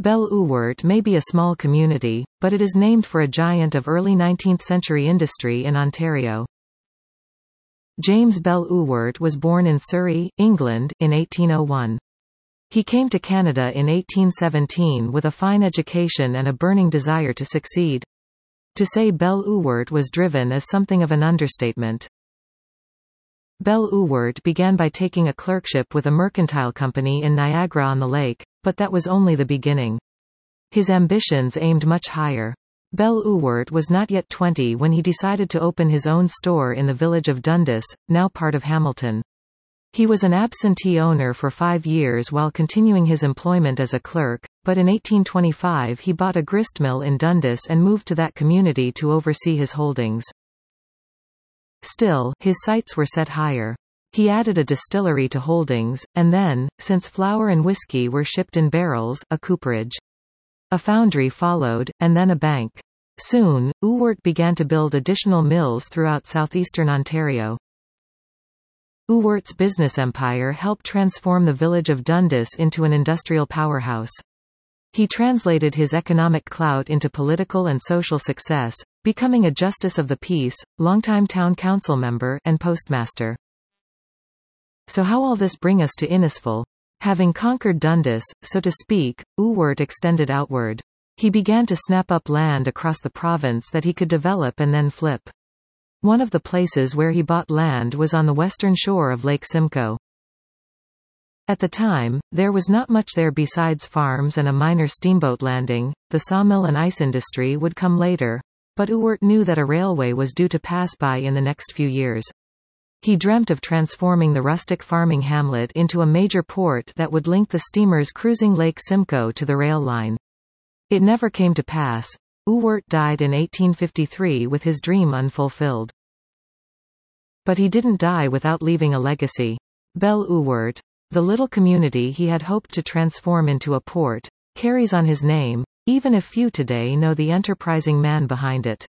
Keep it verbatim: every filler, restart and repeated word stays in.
Belle-Ooert may be a small community, but it is named for a giant of early nineteenth century industry in Ontario. James Belle-Ooert was born in Surrey, England, in eighteen oh one. He came to Canada in eighteen seventeen with a fine education and a burning desire to succeed. To say Belle-Ooert was driven is something of an understatement. Belle-Ooert began by taking a clerkship with a mercantile company in Niagara-on-the-Lake, but that was only the beginning. His ambitions aimed much higher. Belle-Ooert was not yet twenty when he decided to open his own store in the village of Dundas, now part of Hamilton. He was an absentee owner for five years while continuing his employment as a clerk, but in eighteen twenty-five he bought a gristmill in Dundas and moved to that community to oversee his holdings. Still, his sights were set higher. He added a distillery to holdings, and then, since flour and whiskey were shipped in barrels, a cooperage. A foundry followed, and then a bank. Soon, Ooert began to build additional mills throughout southeastern Ontario. Ooert's business empire helped transform the village of Dundas into an industrial powerhouse. He translated his economic clout into political and social success, becoming a Justice of the Peace, longtime town council member, and postmaster. So how all this bring us to Innisfil? Having conquered Dundas, so to speak, Ooert extended outward. He began to snap up land across the province that he could develop and then flip. One of the places where he bought land was on the western shore of Lake Simcoe. At the time, there was not much there besides farms and a minor steamboat landing. The sawmill and ice industry would come later, but Ooert knew that a railway was due to pass by in the next few years. He dreamt of transforming the rustic farming hamlet into a major port that would link the steamers cruising Lake Simcoe to the rail line. It never came to pass. Ooert died in eighteen fifty-three with his dream unfulfilled. But he didn't die without leaving a legacy. Belle-Ooert, the little community he had hoped to transform into a port, carries on his name, even if few today know the enterprising man behind it.